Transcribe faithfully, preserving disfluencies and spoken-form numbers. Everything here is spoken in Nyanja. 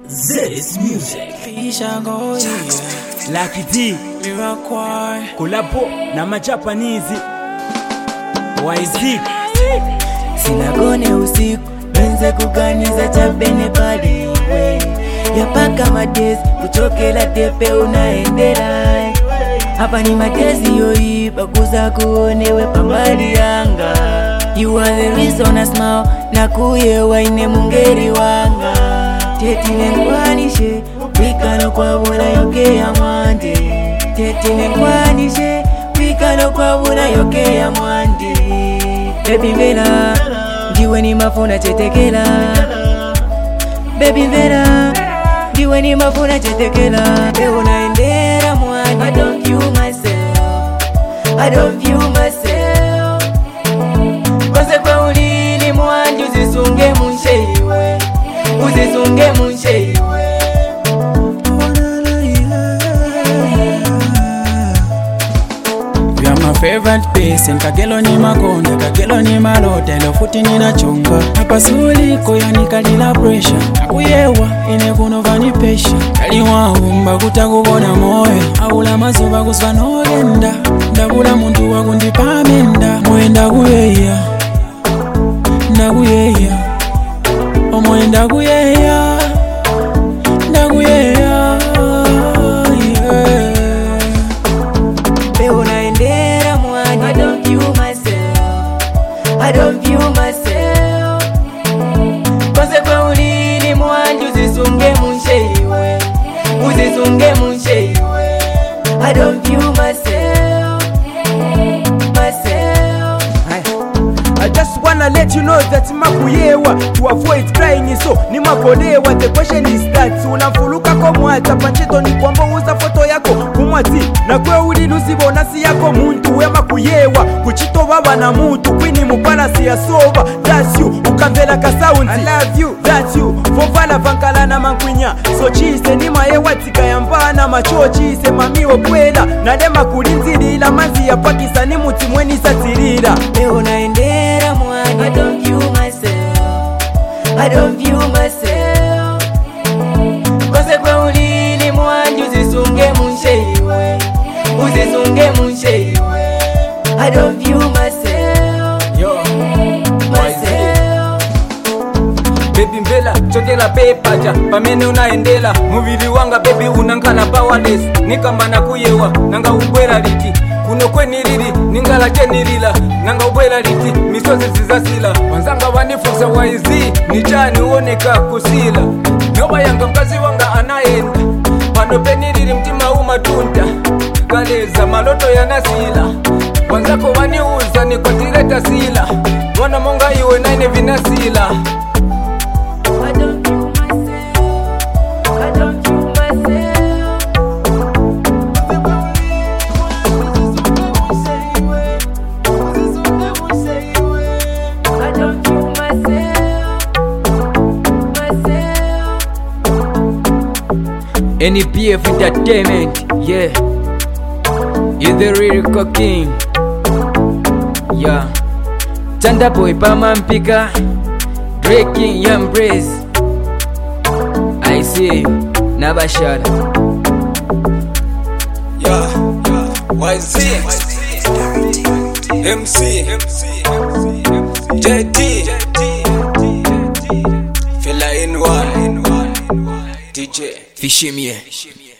This music. Pisha go Lucky D Miracle Kolabo na majapanese Y Z. Sinagone usiku benze kuganiza chabene padi we yapaka madezi kuchokela tepe unaendela hapa ni madezi yoipa kuza kuonewe pambali yanga. You are the reason I smile na kuyewa ine mungeri wanga tetine nkwanishe wikano kwa bula yoke ya mwandi tetine nkwanishe wikano kwa bula yoke ya mwandi. Baby Vera ndiwe ni mafuna chetekela Baby Vera ndiwe ni mafuna chetekela Be unaendera mwani I don't view myself I don't view myself Kose kwa ulili mwani uzisunge munsheiwe Uzisunge munsheiwe. My favorite place nkagelo ni makonde kagelo ni malote lo futi nina chunga hapa suliko yanikalila pressure akuyewa ine kuno vani pesha kali wahumba kutakubona moyo aula mazuba kusva nogenda ndabula muntu wakundipamenda moenda kuyeya ndakuyeya omoenda kuyeya ndakuyeya. I don't view myself I don't view myself Kose kwa ulili mwandi uzisunge munsheiwe Uzisunge munsheiwe. I don't view myself Myself. I just wanna let you know that makuyewa to avoid crying so ni makolewa. The question is that unafuluka ko mwata pancheto ni kwamba uza foto yako kumwati na kwe uli nusibona si yako muntu we makuyewa kuchito baba na mutu kwini mupala si ya soba. That's you ukamvela ka sound I love you that's you vovala vankala na mankwinya so chise ni mayewa tika yambana machochi se mamiwo kwela na dema kulinzilila mazi ya Pakistan muti mweni satirila. Be unaendera mwani I don't view myself I don't view myself Kose kwa ulili mwani uzisunge munsheiwe Uzisunge munsheiwe. I don't view myself Yo myself. Baby mbela chokela pepaja pamene unaendela muvili wanga baby unankala powerless nikamba nakuyewa nanga ubwera liti kuno kwenilili ningala chenilila nanga ubwera liti misozi zizasila wanzanga wanifusa waizi nichani uoneka kusila nyoba yanga mkazi wanga anaenda pano penilili mtima umatunta kaleza maloto yanasila wanzako waniuza nikotileta sila wana monga iwe naine vinasila. I don't view myself I don't view myself I don't view myself myself. N E P F Entertainment, yeah. You're the real king, yeah. Chanda boy Pama Mpika, breaking young praise. I see Nabashara. Yeah, Y Z, M C, J T, Fela N one, D J Fishimie.